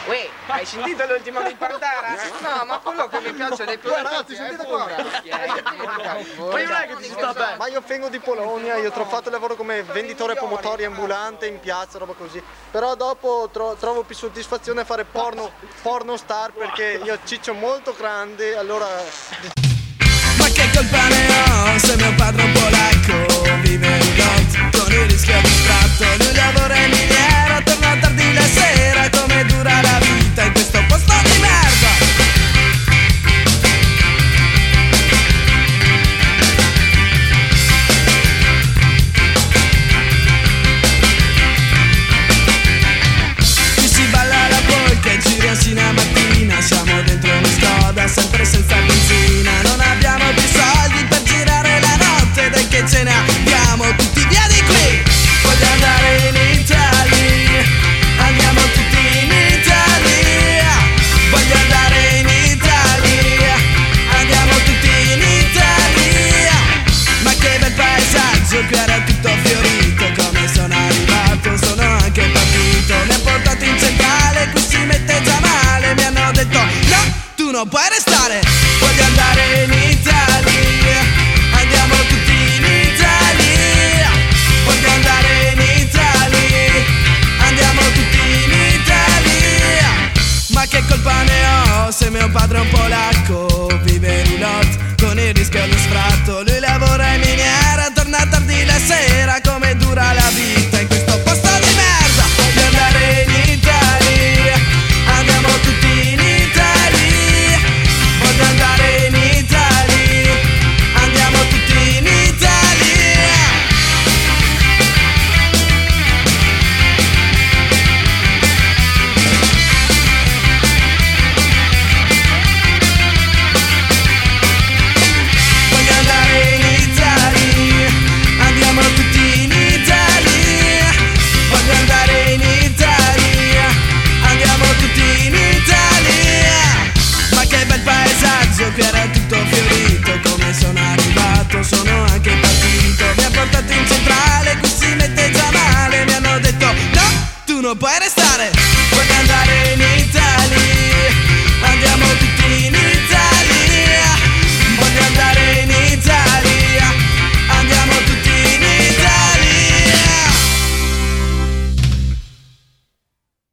Uè, hai sentito l'ultimo di Pantera? No, ma quello che mi piace dei più ragazzi, sentite qua. Ma io non è che ti sta bene. Ma io vengo di Polonia, io ho fatto lavoro come venditore pomotori ambulante in piazza, roba così. Però dopo trovo più soddisfazione a fare porno star perché io ciccio molto grande, allora... Ma che colpa ne ho se mio padre è un polacco, vive in Londra con il rischio di sfratto, lui lavora in miniera, torna tardi la sera, come dura la vita in questo posto di merda. Qui si balla la polka e giri asino a mattina, siamo dentro una Skoda sempre senza benzina, non abbiamo più soldi per girare la notte, dai che ce ne abbiamo tutti via di qui. Voglio andare in Italia, andiamo tutti in Italia. Voglio andare in Italia, andiamo tutti in Italia. Ma che bel paesaggio, qui era tutto fiorito, come sono arrivato sono anche partito. Mi ha portato in centrale, qui si mette già male, mi hanno detto no, tu non puoi restare.